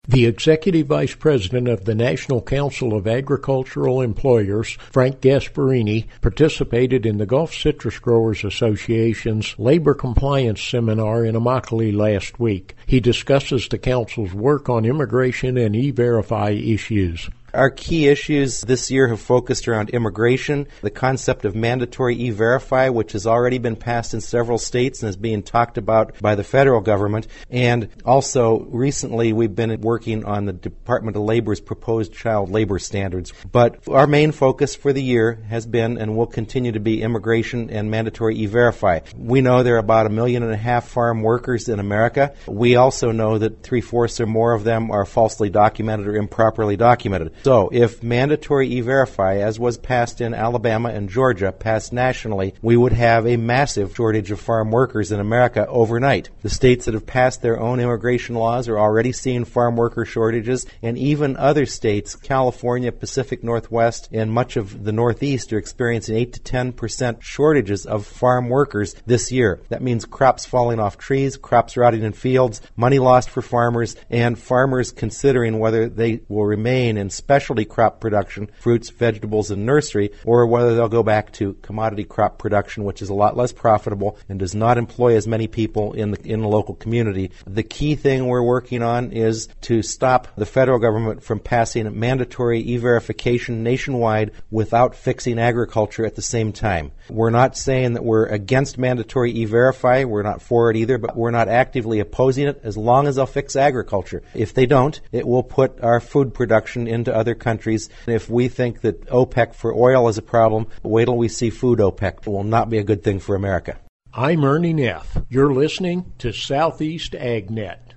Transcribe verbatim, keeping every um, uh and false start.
The Executive Vice President of the National Council of Agricultural Employers, Frank Gasparini, participated in the Gulf Citrus Growers Association's Labor Compliance Seminar in Immokalee last week. He discusses the Council's work on immigration and E-Verify issues. Our key issues this year have focused around immigration, the concept of mandatory E-Verify, which has already been passed in several states and is being talked about by the federal government, and also recently we've been working on the Department of Labor's proposed child labor standards. But our main focus for the year has been and will continue to be immigration and mandatory E-Verify. We know there are about a million and a half farm workers in America. We also know that three-fourths or more of them are falsely documented or improperly documented. So, if mandatory E-Verify, as was passed in Alabama and Georgia, passed nationally, we would have a massive shortage of farm workers in America overnight. The states that have passed their own immigration laws are already seeing farm worker shortages, and even other states, California, Pacific Northwest, and much of the Northeast, are experiencing eight to ten percent shortages of farm workers this year. That means crops falling off trees, crops rotting in fields, money lost for farmers, and farmers considering whether they will remain in specialty crop production, fruits, vegetables, and nursery, or whether they'll go back to commodity crop production, which is a lot less profitable and does not employ as many people in the in the local community. The key thing we're working on is to stop the federal government from passing mandatory E-Verification nationwide without fixing agriculture at the same time. We're not saying that we're against mandatory E-Verify. We're not for it either, but we're not actively opposing it as long as they'll fix agriculture. If they don't, it will put our food production into other countries. If we think that OPEC for oil is a problem, wait till we see food OPEC. It will not be a good thing for America. I'm Ernie Neff. You're listening to Southeast AgNet.